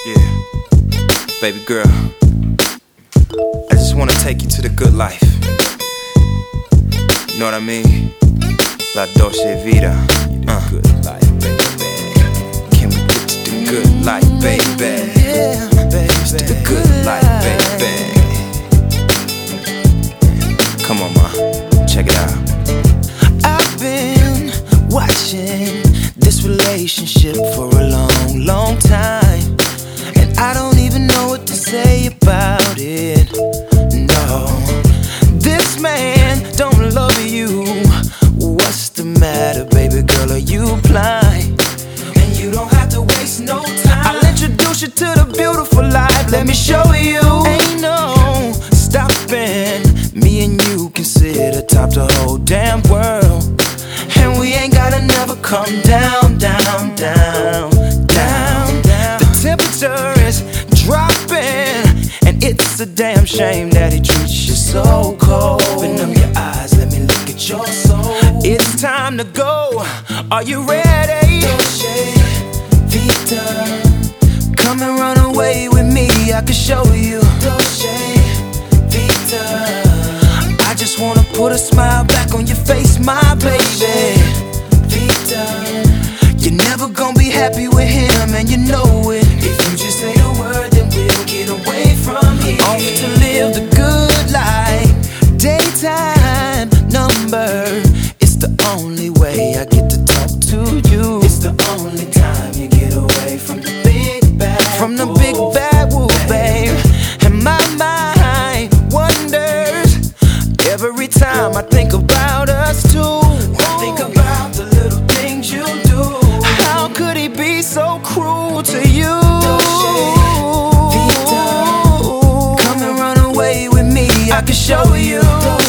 Yeah, baby girl, I just wanna take you to the good life. You know what I mean? La Dolce Vita. Good life, baby. Can we get to the good life, baby? Yeah, baby. To the good life, baby. Come on, ma, check it out. I've been watching this relationship for a long, long time, and I don't even know what to say about it. No, this man don't love you. What's the matter, baby girl? Are you blind? And you don't have to waste no time. I'll introduce you to the beautiful life. Let me show you. Ain't no stopping. Me and you can sit atop the whole damn world, and we ain't gotta never come down, down, down, down, down. The temperature is dropping, and it's a damn shame that he treats you so cold. Open up your eyes, let me look at your soul. It's time to go. Are you ready? Dolce Vita, come and run away with me. I can show you. Dolce Vita, I just wanna put a smile back on your face, my baby. Vita, you're never gonna be happy with him, and you know it. If you just say the word, then we'll get away from here. Off to live the good life. Daytime number, it's the only way I get to talk to you. It's the only time you get away from the big bad, from the big bad woo, babe. And my mind wonders every time I think about us two. I think about the little things you do. How could he be so cruel to you? Vita, come and run away with me. I can show you.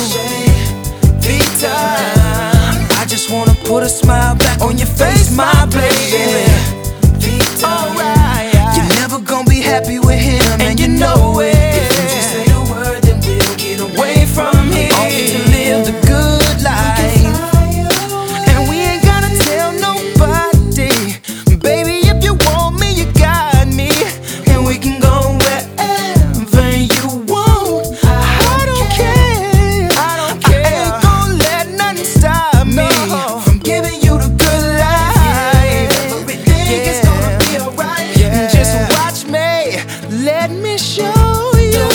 Vita, I just wanna put a smile back on your face, my baby. Vita, alright, you're never gonna be happy with him, and you know it. If you just say the word, then we'll get away from here. Off to live the good life, and we ain't gotta tell nobody. Baby, if you want me, you got me, and we can go wherever you want. I don't care. I ain't gonna let nothing stop me from giving you the good life. Everything is gonna be alright. Just watch me. Let me show you,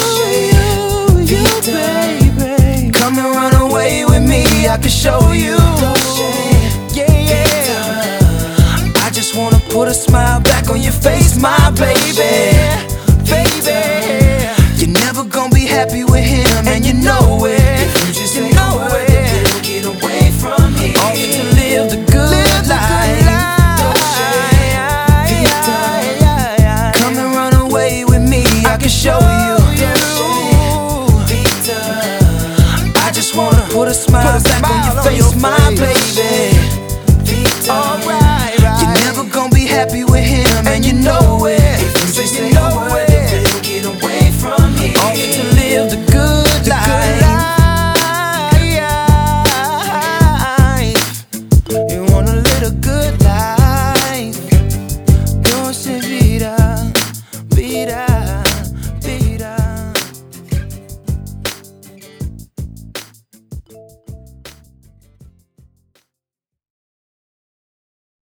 baby. Come and run away with me. I can show you. Yeah. I just wanna put a smile back on your face, my baby. Baby, you're never gonna be happy with him, and you know it.